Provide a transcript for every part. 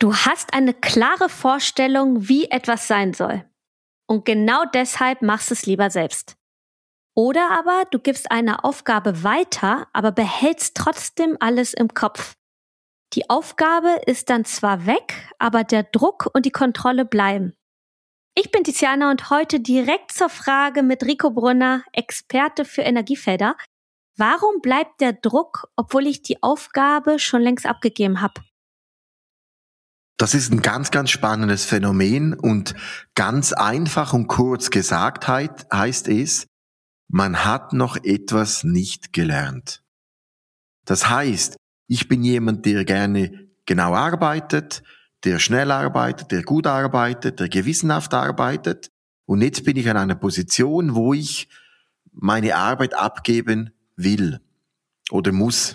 Du hast eine klare Vorstellung, wie etwas sein soll. Und genau deshalb machst du es lieber selbst. Oder aber du gibst eine Aufgabe weiter, aber behältst trotzdem alles im Kopf. Die Aufgabe ist dann zwar weg, aber der Druck und die Kontrolle bleiben. Ich bin Tiziana und heute direkt zur Frage mit Rico Brunner, Experte für Energiefelder. Warum bleibt der Druck, obwohl ich die Aufgabe schon längst abgegeben habe? Das ist ein ganz, ganz spannendes Phänomen und ganz einfach und kurz gesagt heißt es, man hat noch etwas nicht gelernt. Das heißt, ich bin jemand, der gerne genau arbeitet, der schnell arbeitet, der gut arbeitet, der gewissenhaft arbeitet. Und jetzt bin ich an einer Position, wo ich meine Arbeit abgeben will oder muss.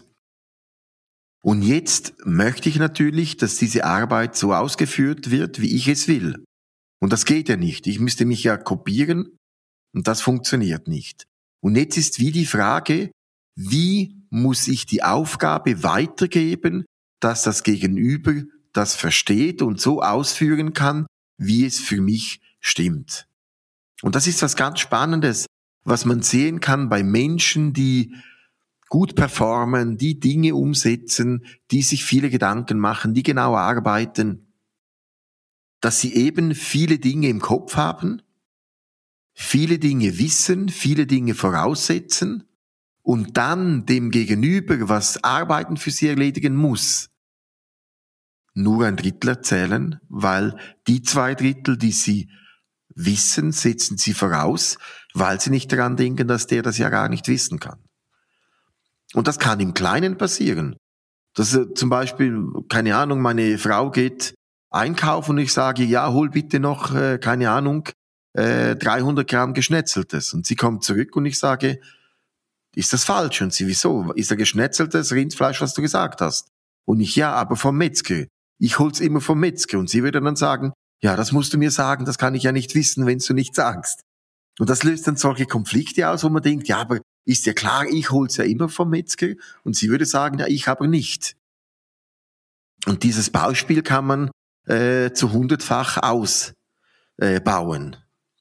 Und jetzt möchte ich natürlich, dass diese Arbeit so ausgeführt wird, wie ich es will. Und das geht ja nicht. Ich müsste mich ja kopieren und das funktioniert nicht. Und jetzt ist wie die Frage, wie muss ich die Aufgabe weitergeben, dass das Gegenüber das versteht und so ausführen kann, wie es für mich stimmt. Und das ist was ganz Spannendes, was man sehen kann bei Menschen, die gut performen, die Dinge umsetzen, die sich viele Gedanken machen, die genau arbeiten, dass sie eben viele Dinge im Kopf haben, viele Dinge wissen, viele Dinge voraussetzen und dann dem Gegenüber, was Arbeiten für sie erledigen muss, nur ein Drittel erzählen, weil die 2 Drittel, die sie wissen, setzen sie voraus, weil sie nicht daran denken, dass der das ja gar nicht wissen kann. Und das kann im Kleinen passieren. Dass zum Beispiel, keine Ahnung, meine Frau geht einkaufen und ich sage, ja, hol bitte noch, 300 Gramm Geschnetzeltes. Und sie kommt zurück und ich sage, ist das falsch? Und sie, wieso? Ist da geschnetzeltes Rindfleisch, was du gesagt hast? Und ich, ja, aber vom Metzger. Ich hol's immer vom Metzger. Und sie würde dann sagen, ja, das musst du mir sagen, das kann ich ja nicht wissen, wenn du nicht sagst. Und das löst dann solche Konflikte aus, wo man denkt, ja, aber ist ja klar, ich hol's ja immer vom Metzger. Und sie würde sagen, ja, ich aber nicht. Und dieses Beispiel kann man zu 100-fach ausbauen.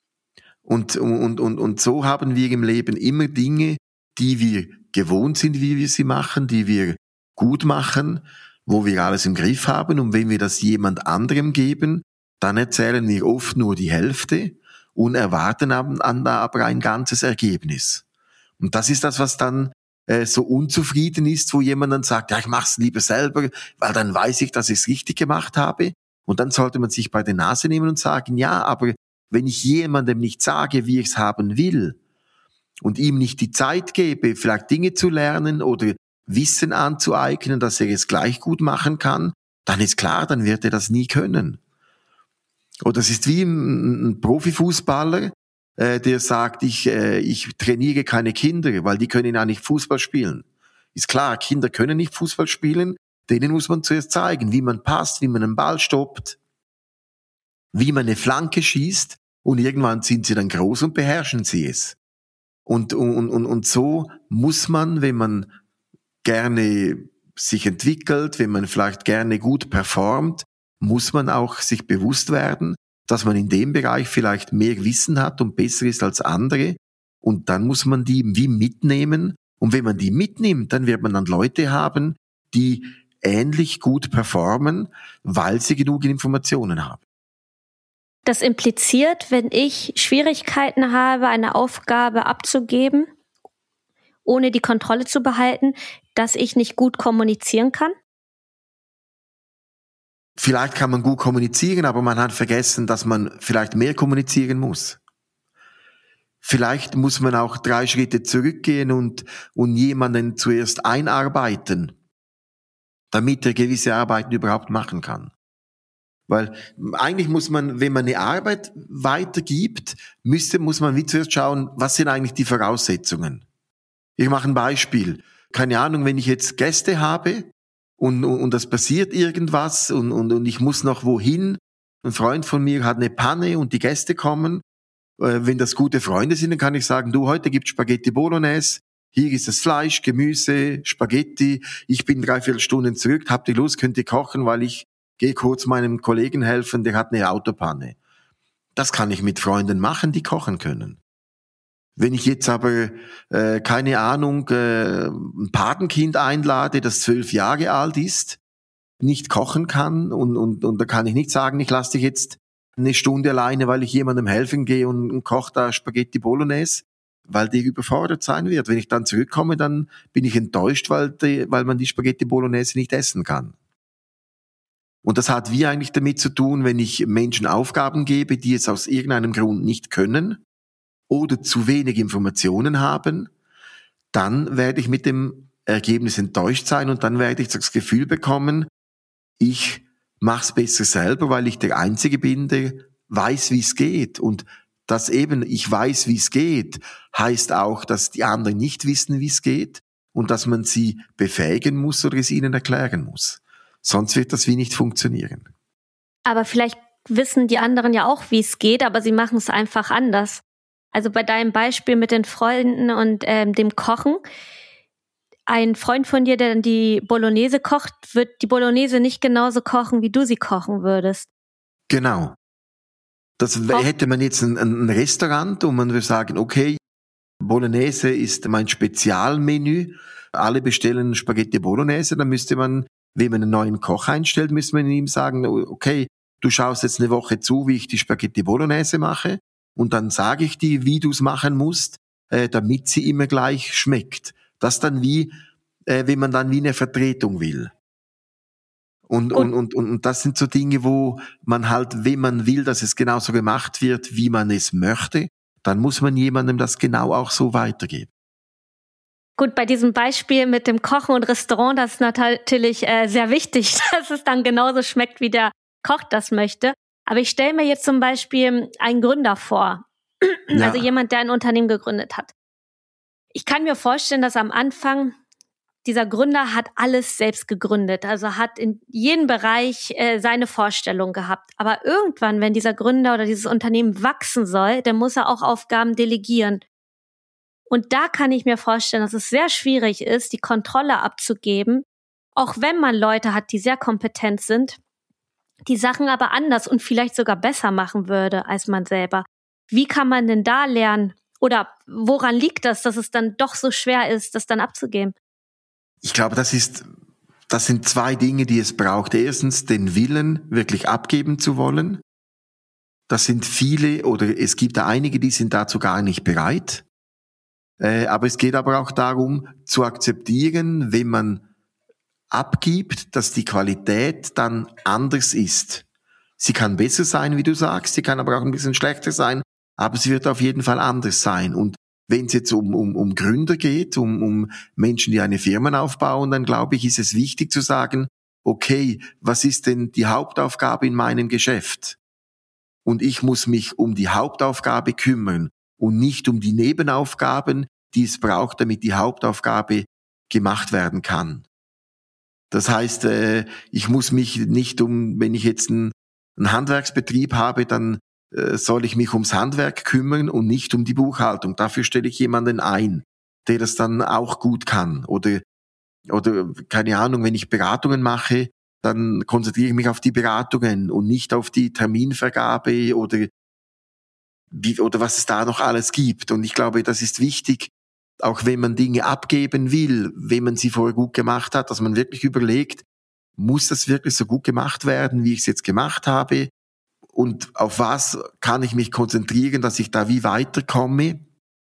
Und so haben wir im Leben immer Dinge, die wir gewohnt sind, wie wir sie machen, die wir gut machen, wo wir alles im Griff haben. Und wenn wir das jemand anderem geben, dann erzählen wir oft nur die Hälfte und erwarten aber ein ganzes Ergebnis. Und das ist das, was dann so unzufrieden ist, wo jemand dann sagt, ja, ich mach's lieber selber, weil dann weiß ich, dass ich es richtig gemacht habe. Und dann sollte man sich bei der Nase nehmen und sagen, ja, aber wenn ich jemandem nicht sage, wie ich es haben will und ihm nicht die Zeit gebe, vielleicht Dinge zu lernen oder Wissen anzueignen, dass er es gleich gut machen kann, dann ist klar, dann wird er das nie können. Oder es ist wie ein Profifußballer, der sagt, ich trainiere keine Kinder, weil die können ja nicht Fußball spielen. Ist klar, Kinder können nicht Fußball spielen, denen muss man zuerst zeigen, wie man passt, wie man einen Ball stoppt, wie man eine Flanke schießt und irgendwann sind sie dann groß und beherrschen sie es. Und so muss man, wenn man gerne sich entwickelt, wenn man vielleicht gerne gut performt, muss man auch sich bewusst werden, dass man in dem Bereich vielleicht mehr Wissen hat und besser ist als andere. Und dann muss man die wie mitnehmen. Und wenn man die mitnimmt, dann wird man dann Leute haben, die ähnlich gut performen, weil sie genug Informationen haben. Das impliziert, wenn ich Schwierigkeiten habe, eine Aufgabe abzugeben, ohne die Kontrolle zu behalten, dass ich nicht gut kommunizieren kann? Vielleicht kann man gut kommunizieren, aber man hat vergessen, dass man vielleicht mehr kommunizieren muss. Vielleicht muss man auch 3 Schritte zurückgehen und jemanden zuerst einarbeiten, damit er gewisse Arbeiten überhaupt machen kann. Weil eigentlich muss man, wenn man eine Arbeit weitergibt, muss man wie zuerst schauen, was sind eigentlich die Voraussetzungen. Ich mache ein Beispiel. Keine Ahnung, wenn ich jetzt Gäste habe und das passiert irgendwas und ich muss noch wohin. Ein Freund von mir hat eine Panne und die Gäste kommen. Wenn das gute Freunde sind, dann kann ich sagen, du, heute gibt's Spaghetti Bolognese. Hier ist das Fleisch, Gemüse, Spaghetti. Ich bin 3/4 Stunden zurück. Habt ihr Lust, könnt ihr kochen, weil ich gehe kurz meinem Kollegen helfen, der hat eine Autopanne. Das kann ich mit Freunden machen, die kochen können. Wenn ich jetzt aber, keine Ahnung, ein Patenkind einlade, das 12 Jahre alt ist, nicht kochen kann und da kann ich nicht sagen, ich lasse dich jetzt eine Stunde alleine, weil ich jemandem helfen gehe und koche da Spaghetti Bolognese, weil die überfordert sein wird. Wenn ich dann zurückkomme, dann bin ich enttäuscht, weil man die Spaghetti Bolognese nicht essen kann. Und das hat wie eigentlich damit zu tun, wenn ich Menschen Aufgaben gebe, die es aus irgendeinem Grund nicht können oder zu wenig Informationen haben, dann werde ich mit dem Ergebnis enttäuscht sein und dann werde ich das Gefühl bekommen, ich mach's besser selber, weil ich der Einzige bin, der weiß, wie es geht. Und dass eben ich weiß, wie es geht, heißt auch, dass die anderen nicht wissen, wie es geht und dass man sie befähigen muss oder es ihnen erklären muss. Sonst wird das wie nicht funktionieren. Aber vielleicht wissen die anderen ja auch, wie es geht, aber sie machen es einfach anders. Also bei deinem Beispiel mit den Freunden und dem Kochen, ein Freund von dir, der dann die Bolognese kocht, wird die Bolognese nicht genauso kochen, wie du sie kochen würdest. Genau. Das hätte man jetzt ein Restaurant und man würde sagen, okay, Bolognese ist mein Spezialmenü, alle bestellen Spaghetti Bolognese, dann müsste man, wenn man einen neuen Koch einstellt, müsste man ihm sagen, okay, du schaust jetzt eine Woche zu, wie ich die Spaghetti Bolognese mache und dann sage ich dir, wie du es machen musst, damit sie immer gleich schmeckt. Das dann wie, wenn man dann wie eine Vertretung will. Und das sind so Dinge, wo man halt, wenn man will, dass es genauso gemacht wird, wie man es möchte, dann muss man jemandem das genau auch so weitergeben. Gut, bei diesem Beispiel mit dem Kochen und Restaurant, das ist natürlich sehr wichtig, dass es dann genauso schmeckt, wie der Koch das möchte. Aber ich stelle mir jetzt zum Beispiel einen Gründer vor, Ja. also jemand, der ein Unternehmen gegründet hat. Ich kann mir vorstellen, dass am Anfang dieser Gründer hat alles selbst gegründet, also hat in jedem Bereich seine Vorstellung gehabt. Aber irgendwann, wenn dieser Gründer oder dieses Unternehmen wachsen soll, dann muss er auch Aufgaben delegieren. Und da kann ich mir vorstellen, dass es sehr schwierig ist, die Kontrolle abzugeben, auch wenn man Leute hat, die sehr kompetent sind, die Sachen aber anders und vielleicht sogar besser machen würde als man selber. Wie kann man denn da lernen? Oder woran liegt das, dass es dann doch so schwer ist, das dann abzugeben? Ich glaube, das sind zwei Dinge, die es braucht. Erstens den Willen, wirklich abgeben zu wollen. Das sind viele oder es gibt einige, die sind dazu gar nicht bereit. Aber es geht aber auch darum, zu akzeptieren, wenn man abgibt, dass die Qualität dann anders ist. Sie kann besser sein, wie du sagst, sie kann aber auch ein bisschen schlechter sein, aber sie wird auf jeden Fall anders sein. Und wenn es jetzt um Gründer geht, um Menschen, die eine Firma aufbauen, dann glaube ich, ist es wichtig zu sagen, okay, was ist denn die Hauptaufgabe in meinem Geschäft? Und ich muss mich um die Hauptaufgabe kümmern und nicht um die Nebenaufgaben, die es braucht, damit die Hauptaufgabe gemacht werden kann. Das heißt, ich muss mich nicht wenn ich jetzt einen Handwerksbetrieb habe, dann soll ich mich ums Handwerk kümmern und nicht um die Buchhaltung. Dafür stelle ich jemanden ein, der das dann auch gut kann. Oder keine Ahnung, wenn ich Beratungen mache, dann konzentriere ich mich auf die Beratungen und nicht auf die Terminvergabe oder was es da noch alles gibt. Und ich glaube, das ist wichtig, auch wenn man Dinge abgeben will, wenn man sie vorher gut gemacht hat, dass man wirklich überlegt, muss das wirklich so gut gemacht werden, wie ich es jetzt gemacht habe? Und auf was kann ich mich konzentrieren, dass ich da wie weiterkomme?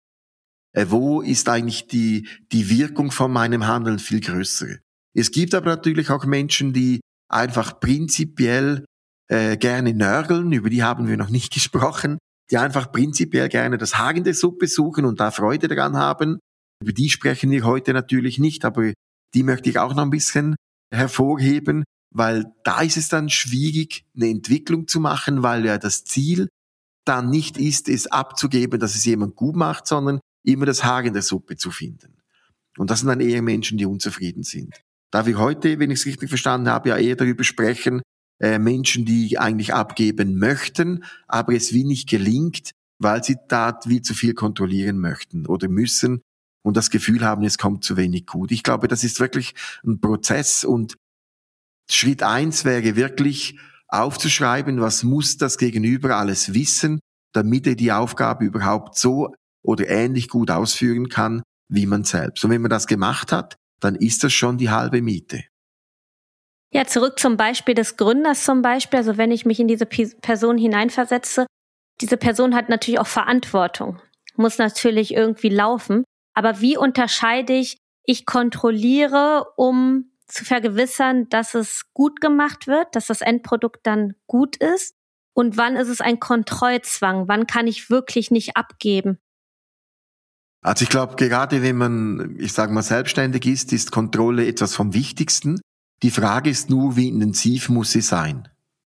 Wo ist eigentlich die Wirkung von meinem Handeln viel größer? Es gibt aber natürlich auch Menschen, die einfach prinzipiell gerne nörgeln, über die haben wir noch nicht gesprochen, die einfach prinzipiell gerne das Haar in der Suppe suchen und da Freude daran haben. Über die sprechen wir heute natürlich nicht, aber die möchte ich auch noch ein bisschen hervorheben, weil da ist es dann schwierig, eine Entwicklung zu machen, weil ja das Ziel dann nicht ist, es abzugeben, dass es jemand gut macht, sondern immer das Haar in der Suppe zu finden. Und das sind dann eher Menschen, die unzufrieden sind. Da wir heute, wenn ich es richtig verstanden habe, ja eher darüber sprechen, Menschen, die eigentlich abgeben möchten, aber es wie nicht gelingt, weil sie da wie zu viel kontrollieren möchten oder müssen und das Gefühl haben, es kommt zu wenig gut. Ich glaube, das ist wirklich ein Prozess und Schritt 1 wäre wirklich aufzuschreiben, was muss das Gegenüber alles wissen, damit er die Aufgabe überhaupt so oder ähnlich gut ausführen kann, wie man selbst. Und wenn man das gemacht hat, dann ist das schon die halbe Miete. Ja, zurück zum Beispiel des Gründers zum Beispiel. Also wenn ich mich in diese Person hineinversetze, diese Person hat natürlich auch Verantwortung, muss natürlich irgendwie laufen. Aber wie unterscheide ich kontrolliere, um zu vergewissern, dass es gut gemacht wird, dass das Endprodukt dann gut ist? Und wann ist es ein Kontrollzwang? Wann kann ich wirklich nicht abgeben? Also ich glaube, gerade wenn man, ich sage mal, selbstständig ist Kontrolle etwas vom Wichtigsten. Die Frage ist nur, wie intensiv muss sie sein?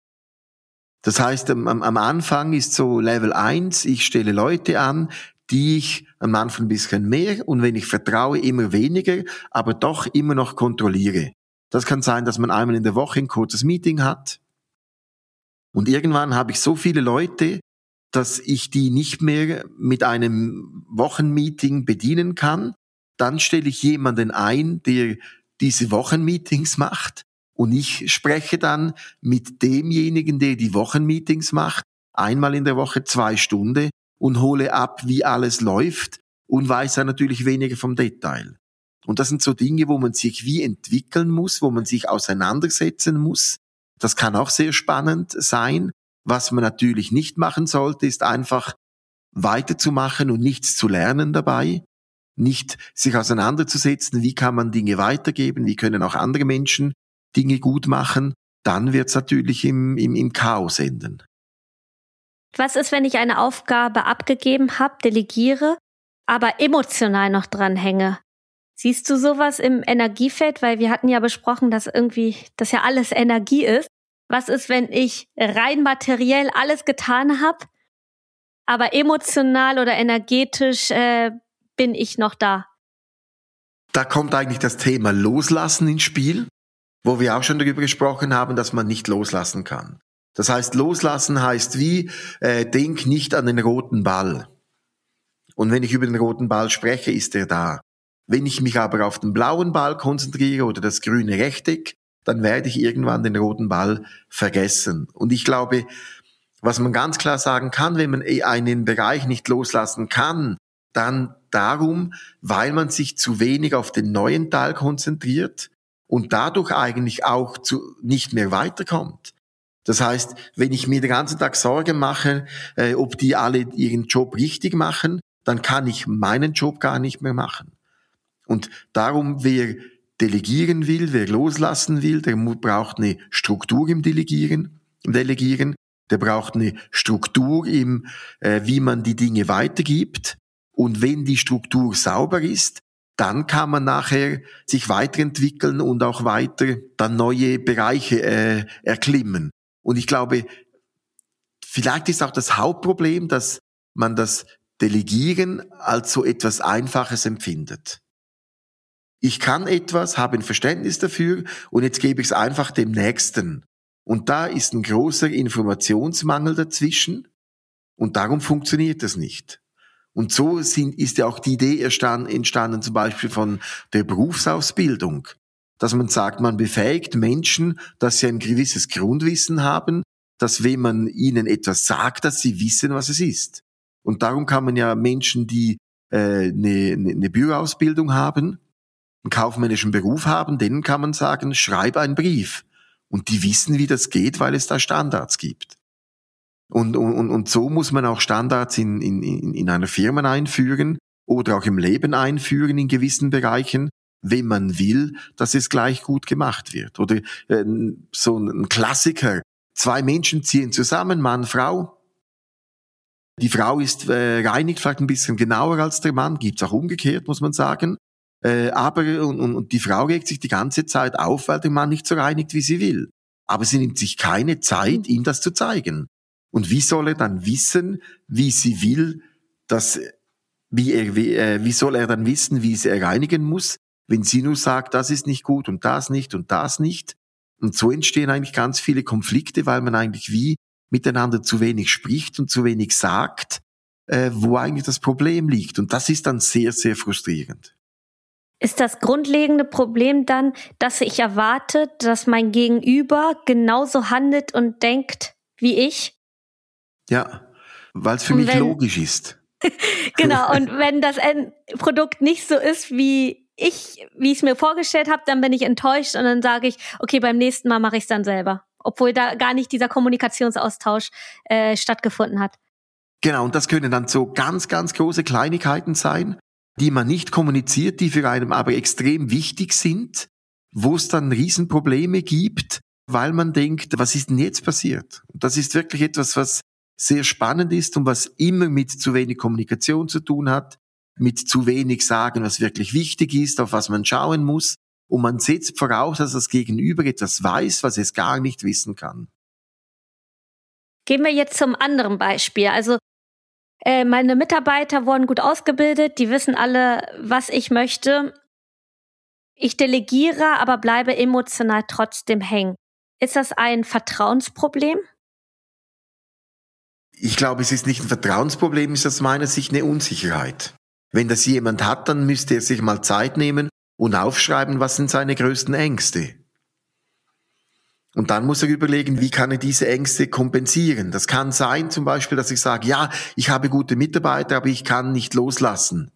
Das heißt, am Anfang ist so Level 1, ich stelle Leute an, die ich am Anfang ein bisschen mehr und wenn ich vertraue, immer weniger, aber doch immer noch kontrolliere. Das kann sein, dass man einmal in der Woche ein kurzes Meeting hat und irgendwann habe ich so viele Leute, dass ich die nicht mehr mit einem Wochenmeeting bedienen kann. Dann stelle ich jemanden ein, der diese Wochenmeetings macht und ich spreche dann mit demjenigen, der die Wochenmeetings macht, einmal in der Woche 2 Stunden und hole ab, wie alles läuft und weiß dann natürlich weniger vom Detail. Und das sind so Dinge, wo man sich wie entwickeln muss, wo man sich auseinandersetzen muss. Das kann auch sehr spannend sein. Was man natürlich nicht machen sollte, ist einfach weiterzumachen und nichts zu lernen dabei. Nicht sich auseinanderzusetzen, wie kann man Dinge weitergeben, wie können auch andere Menschen Dinge gut machen. Dann wird es natürlich im Chaos enden. Was ist, wenn ich eine Aufgabe abgegeben habe, delegiere, aber emotional noch dran hänge? Siehst du sowas im Energiefeld? Weil wir hatten ja besprochen, dass das ja alles Energie ist. Was ist, wenn ich rein materiell alles getan habe, aber emotional oder energetisch bin ich noch da? Da kommt eigentlich das Thema Loslassen ins Spiel, wo wir auch schon darüber gesprochen haben, dass man nicht loslassen kann. Das heißt, loslassen heißt denk nicht an den roten Ball. Und wenn ich über den roten Ball spreche, ist er da. Wenn ich mich aber auf den blauen Ball konzentriere oder das grüne Rechteck, dann werde ich irgendwann den roten Ball vergessen. Und ich glaube, was man ganz klar sagen kann, wenn man einen Bereich nicht loslassen kann, dann darum, weil man sich zu wenig auf den neuen Teil konzentriert und dadurch eigentlich auch nicht mehr weiterkommt. Das heißt, wenn ich mir den ganzen Tag Sorgen mache, ob die alle ihren Job richtig machen, dann kann ich meinen Job gar nicht mehr machen. Und darum, wer delegieren will, wer loslassen will, der braucht eine Struktur im Delegieren, der braucht eine Struktur wie man die Dinge weitergibt. Und wenn die Struktur sauber ist, dann kann man nachher sich weiterentwickeln und auch weiter dann neue Bereiche erklimmen. Und ich glaube, vielleicht ist auch das Hauptproblem, dass man das Delegieren als so etwas Einfaches empfindet. Ich kann etwas, habe ein Verständnis dafür und jetzt gebe ich es einfach dem Nächsten. Und da ist ein großer Informationsmangel dazwischen und darum funktioniert das nicht. Und so ist ja auch die Idee entstanden zum Beispiel von der Berufsausbildung, dass man sagt, man befähigt Menschen, dass sie ein gewisses Grundwissen haben, dass wenn man ihnen etwas sagt, dass sie wissen, was es ist. Und darum kann man ja Menschen, die eine Büroausbildung haben, einen kaufmännischen Beruf haben, denen kann man sagen, schreib einen Brief. Und die wissen, wie das geht, weil es da Standards gibt. Und so muss man auch Standards in einer Firma einführen oder auch im Leben einführen in gewissen Bereichen, wenn man will, dass es gleich gut gemacht wird. Oder so ein Klassiker, 2 Menschen ziehen zusammen, Mann, Frau. Die Frau reinigt vielleicht ein bisschen genauer als der Mann, gibt's auch umgekehrt, muss man sagen. Aber die Frau regt sich die ganze Zeit auf, weil der Mann nicht so reinigt, wie sie will. Aber sie nimmt sich keine Zeit, ihm das zu zeigen. Und wie soll er dann wissen, wie sie will, wie soll er dann wissen, wie sie reinigen muss, wenn sie nur sagt, das ist nicht gut und das nicht und das nicht. Und so entstehen eigentlich ganz viele Konflikte, weil man eigentlich wie miteinander zu wenig spricht und zu wenig sagt, wo eigentlich das Problem liegt. Und das ist dann sehr, sehr frustrierend. Ist das grundlegende Problem dann, dass ich erwarte, dass mein Gegenüber genauso handelt und denkt wie ich? Ja, weil es für Und mich logisch ist. Genau, und wenn das Endprodukt nicht so ist, wie ich es mir vorgestellt habe, dann bin ich enttäuscht und dann sage ich, okay, beim nächsten Mal mache ich es dann selber. Obwohl da gar nicht dieser Kommunikationsaustausch stattgefunden hat. Genau, und das können dann so ganz, ganz große Kleinigkeiten sein, die man nicht kommuniziert, die für einen aber extrem wichtig sind, wo es dann Riesenprobleme gibt, weil man denkt, was ist denn jetzt passiert? Und das ist wirklich etwas, was sehr spannend ist und was immer mit zu wenig Kommunikation zu tun hat, mit zu wenig sagen, was wirklich wichtig ist, auf was man schauen muss. Und man setzt voraus, dass das Gegenüber etwas weiß, was es gar nicht wissen kann. Gehen wir jetzt zum anderen Beispiel. Also meine Mitarbeiter wurden gut ausgebildet, die wissen alle, was ich möchte. Ich delegiere, aber bleibe emotional trotzdem hängen. Ist das ein Vertrauensproblem? Ich glaube, es ist nicht ein Vertrauensproblem, es ist aus meiner Sicht eine Unsicherheit. Wenn das jemand hat, dann müsste er sich mal Zeit nehmen und aufschreiben, was sind seine größten Ängste. Und dann muss er überlegen, wie kann er diese Ängste kompensieren. Das kann sein zum Beispiel, dass ich sage, ja, ich habe gute Mitarbeiter, aber ich kann nicht loslassen.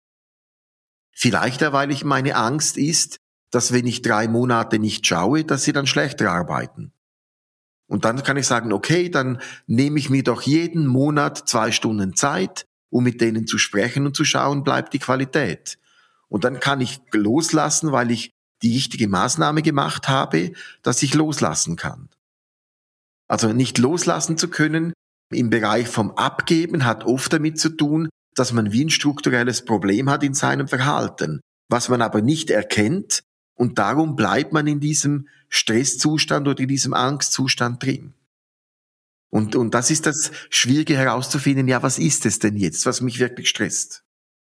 Vielleicht, weil ich meine Angst ist, dass wenn ich 3 Monate nicht schaue, dass sie dann schlechter arbeiten. Und dann kann ich sagen, okay, dann nehme ich mir doch jeden Monat 2 Stunden Zeit, um mit denen zu sprechen und zu schauen, bleibt die Qualität. Und dann kann ich loslassen, weil ich die richtige Maßnahme gemacht habe, dass ich loslassen kann. Also nicht loslassen zu können im Bereich vom Abgeben hat oft damit zu tun, dass man wie ein strukturelles Problem hat in seinem Verhalten, was man aber nicht erkennt und darum bleibt man in diesem Stresszustand oder in diesem Angstzustand drin. Und das ist das Schwierige herauszufinden, ja, was ist es denn jetzt, was mich wirklich stresst?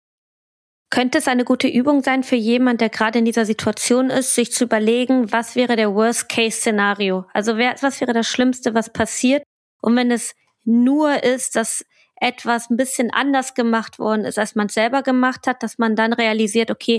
Könnte es eine gute Übung sein für jemand, der gerade in dieser Situation ist, sich zu überlegen, was wäre der Worst-Case-Szenario? Also was wäre das Schlimmste, was passiert? Und wenn es nur ist, dass etwas ein bisschen anders gemacht worden ist, als man es selber gemacht hat, dass man dann realisiert, okay,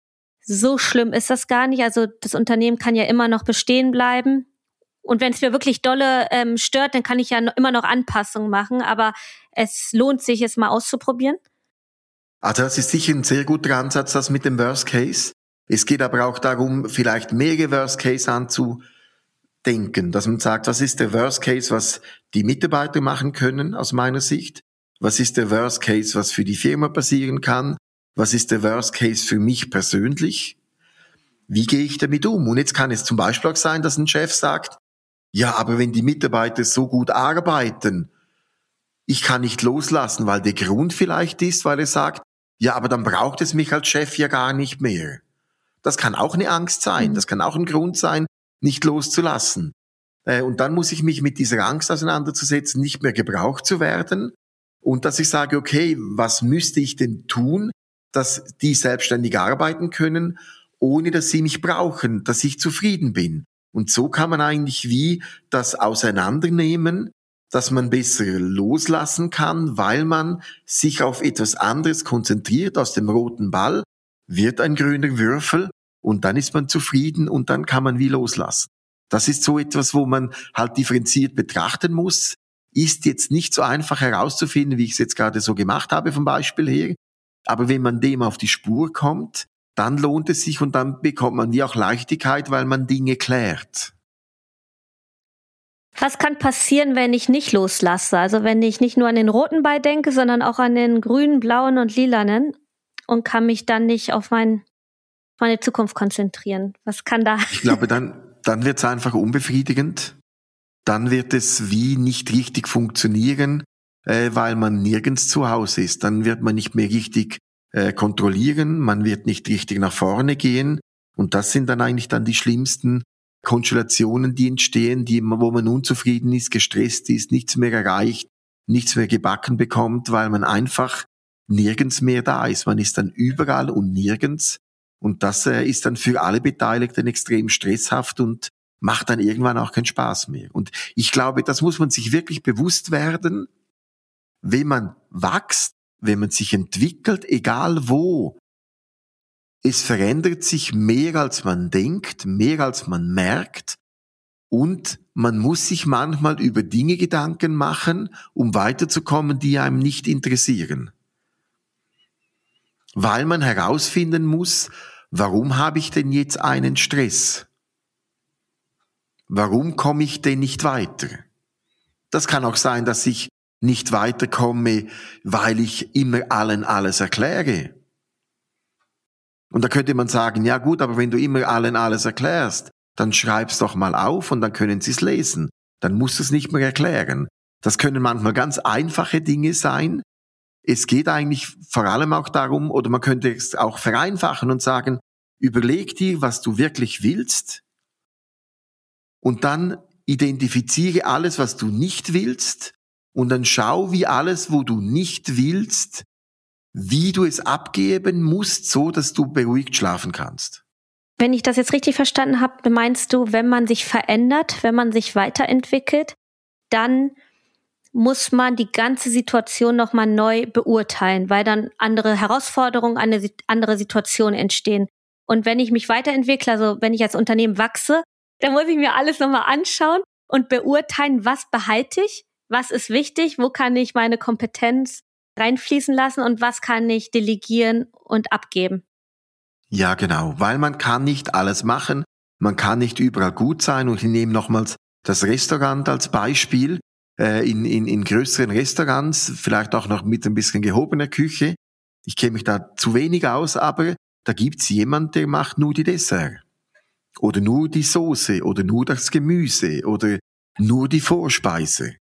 so schlimm ist das gar nicht. Also das Unternehmen kann ja immer noch bestehen bleiben. Und wenn es mir wirklich dolle stört, dann kann ich ja immer noch Anpassungen machen. Aber es lohnt sich, es mal auszuprobieren. Also das ist sicher ein sehr guter Ansatz, das mit dem Worst Case. Es geht aber auch darum, vielleicht mehrere Worst Case anzudenken, dass man sagt, was ist der Worst Case, was die Mitarbeiter machen können, aus meiner Sicht? Was ist der Worst Case, was für die Firma passieren kann? Was ist der Worst Case für mich persönlich? Wie gehe ich damit um? Und jetzt kann es zum Beispiel auch sein, dass ein Chef sagt, ja, aber wenn die Mitarbeiter so gut arbeiten, ich kann nicht loslassen, weil der Grund vielleicht ist, weil er sagt, ja, aber dann braucht es mich als Chef ja gar nicht mehr. Das kann auch eine Angst sein, das kann auch ein Grund sein, nicht loszulassen. Und dann muss ich mich mit dieser Angst auseinanderzusetzen, nicht mehr gebraucht zu werden. Und dass ich sage, okay, was müsste ich denn tun, dass die selbstständig arbeiten können, ohne dass sie mich brauchen, dass ich zufrieden bin. Und so kann man eigentlich wie das auseinandernehmen, dass man besser loslassen kann, weil man sich auf etwas anderes konzentriert. Aus dem roten Ball wird ein grüner Würfel und dann ist man zufrieden und dann kann man wie loslassen. Das ist so etwas, wo man halt differenziert betrachten muss. Ist jetzt nicht so einfach herauszufinden, wie ich es jetzt gerade so gemacht habe vom Beispiel her. Aber wenn man dem auf die Spur kommt, dann lohnt es sich und dann bekommt man wie auch Leichtigkeit, weil man Dinge klärt. Was kann passieren, wenn ich nicht loslasse? Also wenn ich nicht nur an den roten Ball denke, sondern auch an den grünen, blauen und lilanen und kann mich dann nicht auf meine Zukunft konzentrieren. Was kann da? Ich glaube, dann wird es einfach unbefriedigend. Dann wird es wie nicht richtig funktionieren, weil man nirgends zu Hause ist. Dann wird man nicht mehr richtig kontrollieren, man wird nicht richtig nach vorne gehen. Und das sind dann eigentlich dann die schlimmsten Konstellationen, die entstehen, wo man unzufrieden ist, gestresst ist, nichts mehr erreicht, nichts mehr gebacken bekommt, weil man einfach nirgends mehr da ist. Man ist dann überall und nirgends. Und das ist dann für alle Beteiligten extrem stresshaft und macht dann irgendwann auch keinen Spaß mehr. Und ich glaube, das muss man sich wirklich bewusst werden, wenn man wächst, wenn man sich entwickelt, egal wo, es verändert sich mehr als man denkt, mehr als man merkt und man muss sich manchmal über Dinge Gedanken machen, um weiterzukommen, die einem nicht interessieren. Weil man herausfinden muss, warum habe ich denn jetzt einen Stress? Warum komme ich denn nicht weiter? Das kann auch sein, dass ich nicht weiterkomme, weil ich immer allen alles erkläre. Und da könnte man sagen, ja gut, aber wenn du immer allen alles erklärst, dann schreib's doch mal auf und dann können sie es lesen. Dann musst du es nicht mehr erklären. Das können manchmal ganz einfache Dinge sein. Es geht eigentlich vor allem auch darum, oder man könnte es auch vereinfachen und sagen, überleg dir, was du wirklich willst und dann identifiziere alles, was du nicht willst und dann schau, wie alles, wo du nicht willst, wie du es abgeben musst, so dass du beruhigt schlafen kannst. Wenn ich das jetzt richtig verstanden habe, meinst du, wenn man sich verändert, wenn man sich weiterentwickelt, dann muss man die ganze Situation nochmal neu beurteilen, weil dann andere Herausforderungen, eine andere Situation entstehen. Und wenn ich mich weiterentwickle, also wenn ich als Unternehmen wachse, dann muss ich mir alles nochmal anschauen und beurteilen, was behalte ich, was ist wichtig, wo kann ich meine Kompetenz reinfließen lassen und was kann ich delegieren und abgeben. Ja, genau, weil man kann nicht alles machen, man kann nicht überall gut sein und ich nehme nochmals das Restaurant als Beispiel. In größeren Restaurants, vielleicht auch noch mit ein bisschen gehobener Küche. Ich kenne mich da zu wenig aus, aber da gibt's jemand, der macht nur die Dessert. Oder nur die Soße, oder nur das Gemüse, oder nur die Vorspeise.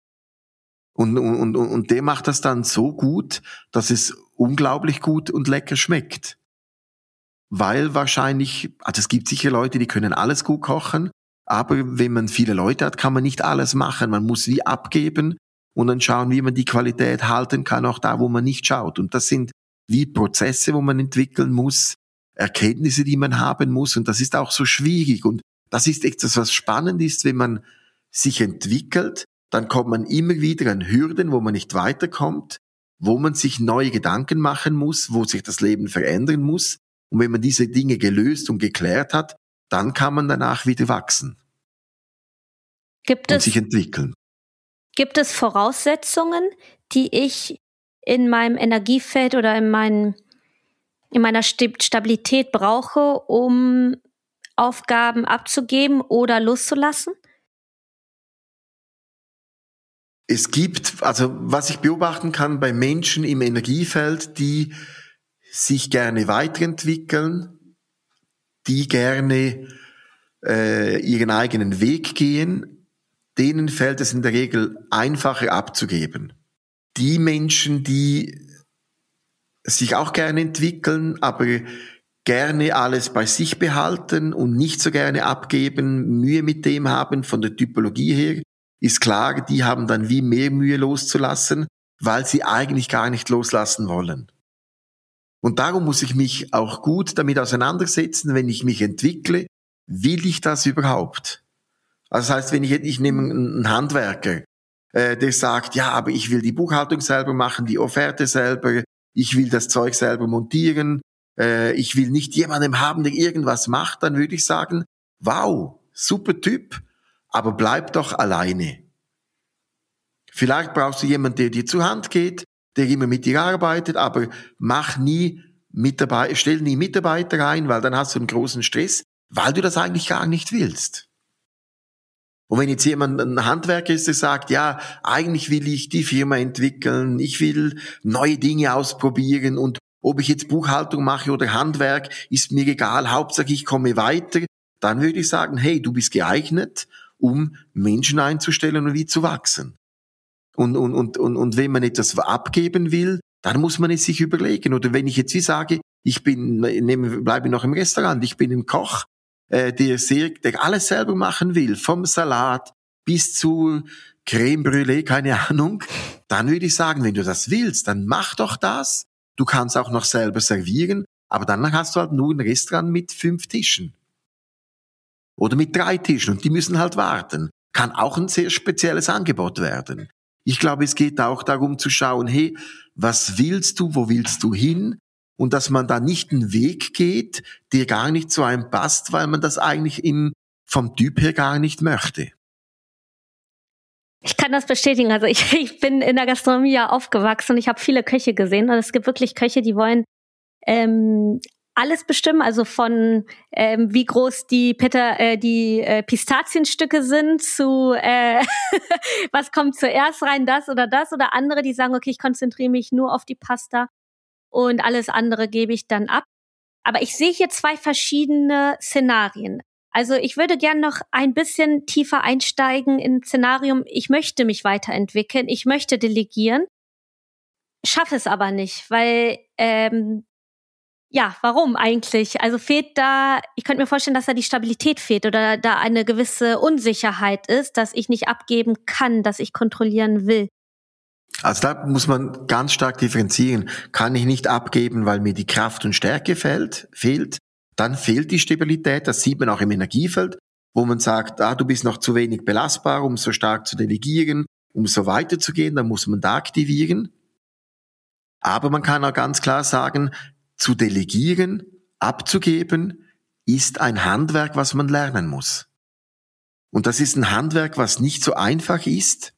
Und der macht das dann so gut, dass es unglaublich gut und lecker schmeckt. Weil wahrscheinlich, also es gibt sicher Leute, die können alles gut kochen, aber wenn man viele Leute hat, kann man nicht alles machen. Man muss wie abgeben und dann schauen, wie man die Qualität halten kann, auch da, wo man nicht schaut. Und das sind wie Prozesse, wo man entwickeln muss, Erkenntnisse, die man haben muss. Und das ist auch so schwierig. Und das ist etwas, was spannend ist, wenn man sich entwickelt, dann kommt man immer wieder an Hürden, wo man nicht weiterkommt, wo man sich neue Gedanken machen muss, wo sich das Leben verändern muss. Und wenn man diese Dinge gelöst und geklärt hat, dann kann man danach wieder wachsen und sich entwickeln. Gibt es Voraussetzungen, die ich in meinem Energiefeld oder in meiner Stabilität brauche, um Aufgaben abzugeben oder loszulassen? Es gibt, also was ich beobachten kann bei Menschen im Energiefeld, die sich gerne weiterentwickeln, die gerne ihren eigenen Weg gehen, denen fällt es in der Regel einfacher abzugeben. Die Menschen, die sich auch gerne entwickeln, aber gerne alles bei sich behalten und nicht so gerne abgeben, Mühe mit dem haben, von der Typologie her, ist klar, die haben dann wie mehr Mühe loszulassen, weil sie eigentlich gar nicht loslassen wollen. Und darum muss ich mich auch gut damit auseinandersetzen, wenn ich mich entwickle, will ich das überhaupt? Also das heißt, wenn ich nehme einen Handwerker, der sagt, ja, aber ich will die Buchhaltung selber machen, die Offerte selber, ich will das Zeug selber montieren, ich will nicht jemanden haben, der irgendwas macht, dann würde ich sagen, wow, super Typ, aber bleib doch alleine. Vielleicht brauchst du jemanden, der dir zur Hand geht, der immer mit dir arbeitet, aber stell nie Mitarbeiter ein, weil dann hast du einen großen Stress, weil du das eigentlich gar nicht willst. Und wenn jetzt jemand ein Handwerker ist, der sagt, ja, eigentlich will ich die Firma entwickeln, ich will neue Dinge ausprobieren und ob ich jetzt Buchhaltung mache oder Handwerk, ist mir egal, Hauptsache ich komme weiter, dann würde ich sagen, hey, du bist geeignet, um Menschen einzustellen und wie zu wachsen. Und wenn man etwas abgeben will, dann muss man es sich überlegen. Oder wenn ich jetzt wie sage, bleibe noch im Restaurant, ich bin ein Koch, der alles selber machen will, vom Salat bis zu Crème Brûlée, keine Ahnung, dann würde ich sagen, wenn du das willst, dann mach doch das. Du kannst auch noch selber servieren, aber dann hast du halt nur ein Restaurant mit 5 Tischen. Oder mit 3 Tischen und die müssen halt warten. Kann auch ein sehr spezielles Angebot werden. Ich glaube, es geht auch darum zu schauen, hey, was willst du, wo willst du hin? und dass man da nicht einen Weg geht, der gar nicht zu einem passt, weil man das eigentlich vom Typ her gar nicht möchte. Ich kann das bestätigen. Also ich bin in der Gastronomie ja aufgewachsen und ich habe viele Köche gesehen. Und es gibt wirklich Köche, die wollen alles bestimmen, also von wie groß die Pistazienstücke sind zu was kommt zuerst rein, das oder andere, die sagen, okay, ich konzentriere mich nur auf die Pasta und alles andere gebe ich dann ab. Aber ich sehe hier 2 verschiedene Szenarien. Also ich würde gern noch ein bisschen tiefer einsteigen in ein Szenarium. Ich möchte mich weiterentwickeln, ich möchte delegieren, schaffe es aber nicht, weil ja, warum eigentlich? Also fehlt da, ich könnte mir vorstellen, dass da die Stabilität fehlt oder da eine gewisse Unsicherheit ist, dass ich nicht abgeben kann, dass ich kontrollieren will. Also da muss man ganz stark differenzieren. Kann ich nicht abgeben, weil mir die Kraft und Stärke fehlt, dann fehlt die Stabilität. Das sieht man auch im Energiefeld, wo man sagt, du bist noch zu wenig belastbar, um so stark zu delegieren, um so weiterzugehen, dann muss man da aktivieren. Aber man kann auch ganz klar sagen, zu delegieren, abzugeben, ist ein Handwerk, was man lernen muss. Und das ist ein Handwerk, was nicht so einfach ist,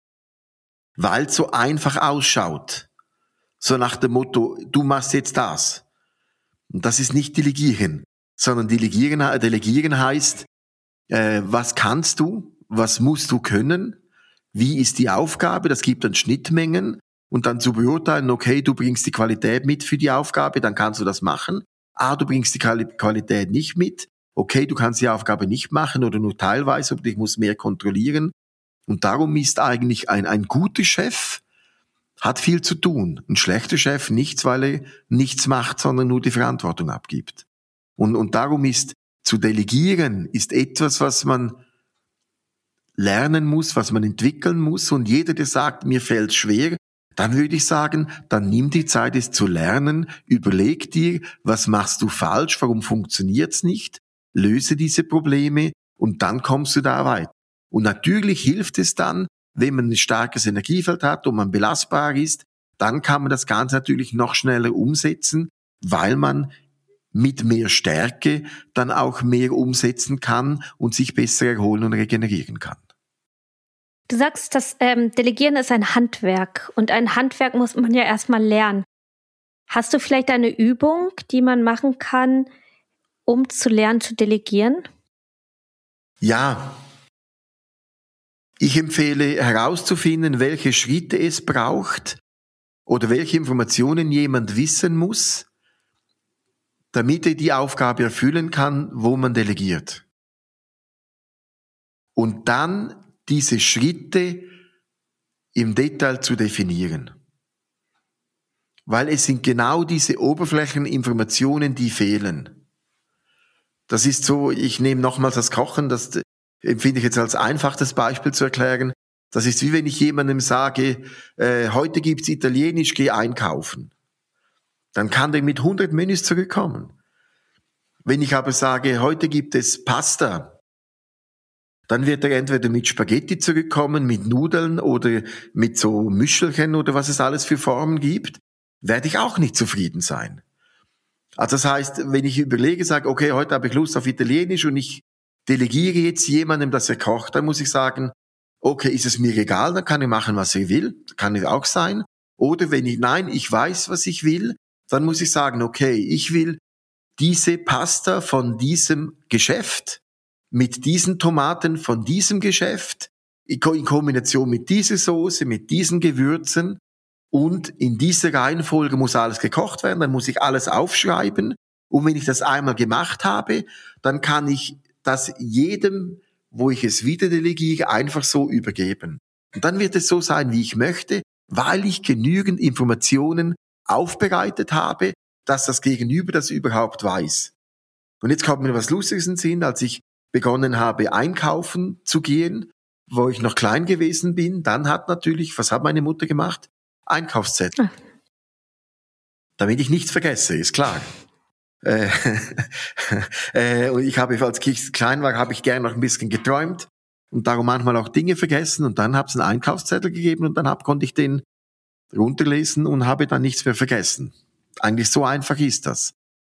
weil es so einfach ausschaut. So nach dem Motto, du machst jetzt das. Und das ist nicht delegieren, sondern delegieren heißt, was kannst du, was musst du können, wie ist die Aufgabe, das gibt dann Schnittmengen, und dann zu beurteilen, okay, du bringst die Qualität mit für die Aufgabe, dann kannst du das machen. Du bringst die Qualität nicht mit. Okay, du kannst die Aufgabe nicht machen oder nur teilweise, oder ich muss mehr kontrollieren. Und darum ist eigentlich ein guter Chef, hat viel zu tun. Ein schlechter Chef nichts, weil er nichts macht, sondern nur die Verantwortung abgibt. Und darum ist zu delegieren, ist etwas, was man lernen muss, was man entwickeln muss. Und jeder, der sagt, mir fällt's schwer, dann würde ich sagen, dann nimm die Zeit, es zu lernen, überleg dir, was machst du falsch, warum funktioniert's nicht, löse diese Probleme und dann kommst du da weiter. Und natürlich hilft es dann, wenn man ein starkes Energiefeld hat und man belastbar ist, dann kann man das Ganze natürlich noch schneller umsetzen, weil man mit mehr Stärke dann auch mehr umsetzen kann und sich besser erholen und regenerieren kann. Du sagst, das Delegieren ist ein Handwerk und ein Handwerk muss man ja erstmal lernen. Hast du vielleicht eine Übung, die man machen kann, um zu lernen zu delegieren? Ja. Ich empfehle herauszufinden, welche Schritte es braucht oder welche Informationen jemand wissen muss, damit er die Aufgabe erfüllen kann, wo man delegiert. Und dann diese Schritte im Detail zu definieren. Weil es sind genau diese Oberflächeninformationen, die fehlen. Das ist so, ich nehme nochmals das Kochen, das empfinde ich jetzt als einfaches Beispiel zu erklären. Das ist wie wenn ich jemandem sage, heute gibt's Italienisch, geh einkaufen. Dann kann der mit 100 Menüs zurückkommen. Wenn ich aber sage, heute gibt es Pasta, dann wird er entweder mit Spaghetti zurückkommen, mit Nudeln oder mit so Mischelchen oder was es alles für Formen gibt, werde ich auch nicht zufrieden sein. Also das heißt, wenn ich überlege, sage, okay, heute habe ich Lust auf Italienisch und ich delegiere jetzt jemandem, dass er kocht, dann muss ich sagen, okay, ist es mir egal, dann kann ich machen, was ich will, kann es auch sein. Oder wenn ich weiß, was ich will, dann muss ich sagen, okay, ich will diese Pasta von diesem Geschäft, mit diesen Tomaten von diesem Geschäft, in Kombination mit dieser Soße, mit diesen Gewürzen, und in dieser Reihenfolge muss alles gekocht werden, dann muss ich alles aufschreiben, und wenn ich das einmal gemacht habe, dann kann ich das jedem, wo ich es wieder delegiere, einfach so übergeben. Und dann wird es so sein, wie ich möchte, weil ich genügend Informationen aufbereitet habe, dass das Gegenüber das überhaupt weiß. Und jetzt kommt mir was Lustiges in den Sinn, als ich begonnen habe, einkaufen zu gehen, wo ich noch klein gewesen bin, dann hat natürlich, was hat meine Mutter gemacht? Einkaufszettel. Damit ich nichts vergesse, ist klar. Und ich habe, als ich klein war, habe ich gerne noch ein bisschen geträumt und darum manchmal auch Dinge vergessen, und dann habe es einen Einkaufszettel gegeben und dann konnte ich den runterlesen und habe dann nichts mehr vergessen. Eigentlich so einfach ist das.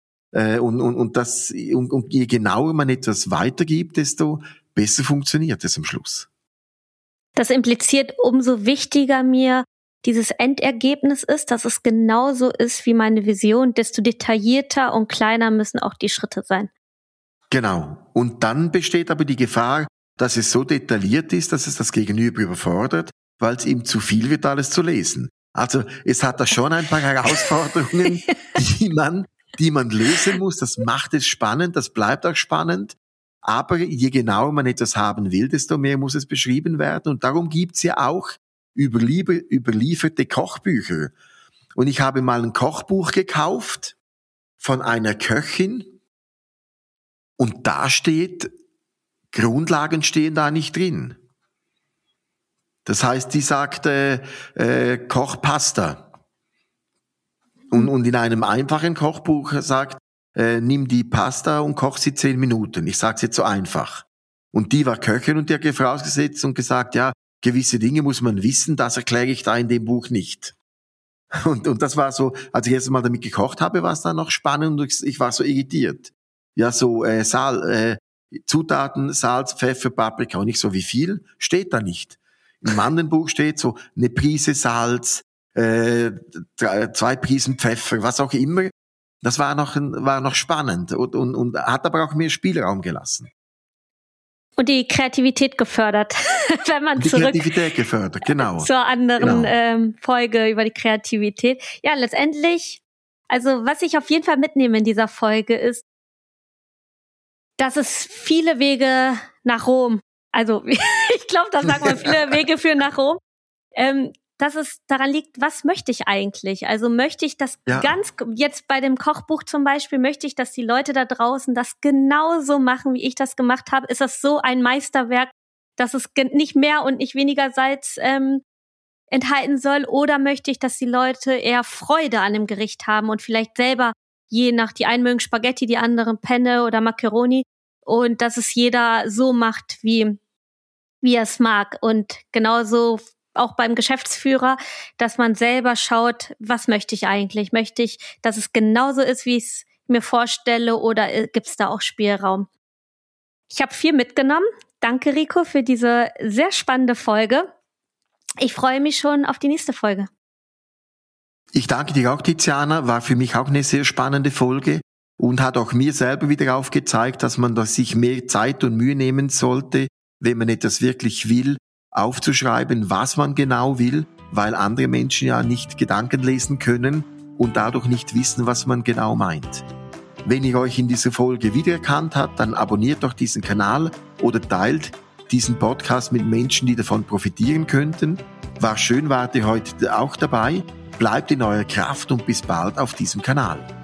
Und je genauer man etwas weitergibt, desto besser funktioniert es am Schluss. Das impliziert, umso wichtiger mir dieses Endergebnis ist, dass es genauso ist wie meine Vision, desto detaillierter und kleiner müssen auch die Schritte sein. Genau. Und dann besteht aber die Gefahr, dass es so detailliert ist, dass es das Gegenüber überfordert, weil es ihm zu viel wird, alles zu lesen. Also es hat da schon ein paar Herausforderungen, die man lösen muss. Das macht es spannend, das bleibt auch spannend. Aber je genauer man etwas haben will, desto mehr muss es beschrieben werden. Und darum gibt's ja auch überlieferte Kochbücher. Und ich habe mal ein Kochbuch gekauft von einer Köchin. Und da Grundlagen stehen da nicht drin. Das heißt, die sagt, koch Pasta. Und in einem einfachen Kochbuch sagt, nimm die Pasta und koch sie 10 Minuten. Ich sag's jetzt so einfach. Und die war Köchin und die hat vorausgesetzt und gesagt, ja, gewisse Dinge muss man wissen, das erkläre ich da in dem Buch nicht. Und das war so, als ich erst mal damit gekocht habe, war es dann noch spannend und ich war so irritiert. Ja, so Zutaten, Salz, Pfeffer, Paprika und nicht so wie viel, steht da nicht. Im anderen Buch steht so eine Prise Salz, 2 Prisen Pfeffer, was auch immer. Das war noch spannend und hat aber auch mehr Spielraum gelassen. Und die Kreativität gefördert, wenn man Kreativität gefördert, genau. Zur anderen Folge über die Kreativität. Ja, letztendlich, also was ich auf jeden Fall mitnehme in dieser Folge ist, dass es viele Wege nach Rom, also ich glaube, da sagt man, viele Wege führen nach Rom, dass es daran liegt, was möchte ich eigentlich? Also möchte ich das jetzt bei dem Kochbuch zum Beispiel, möchte ich, dass die Leute da draußen das genauso machen, wie ich das gemacht habe? Ist das so ein Meisterwerk, dass es nicht mehr und nicht weniger Salz enthalten soll? Oder möchte ich, dass die Leute eher Freude an dem Gericht haben und vielleicht selber, die einen mögen Spaghetti, die anderen Penne oder Macaroni, und dass es jeder so macht, wie er es mag. Und genauso auch beim Geschäftsführer, dass man selber schaut, was möchte ich eigentlich? Möchte ich, dass es genauso ist, wie ich es mir vorstelle, oder gibt es da auch Spielraum? Ich habe viel mitgenommen. Danke, Rico, für diese sehr spannende Folge. Ich freue mich schon auf die nächste Folge. Ich danke dir auch, Tiziana. War für mich auch eine sehr spannende Folge und hat auch mir selber wieder aufgezeigt, dass man sich mehr Zeit und Mühe nehmen sollte, wenn man etwas wirklich will, aufzuschreiben, was man genau will, weil andere Menschen ja nicht Gedanken lesen können und dadurch nicht wissen, was man genau meint. Wenn ihr euch in dieser Folge wiedererkannt habt, dann abonniert doch diesen Kanal oder teilt diesen Podcast mit Menschen, die davon profitieren könnten. War schön, wart ihr heute auch dabei. Bleibt in eurer Kraft und bis bald auf diesem Kanal.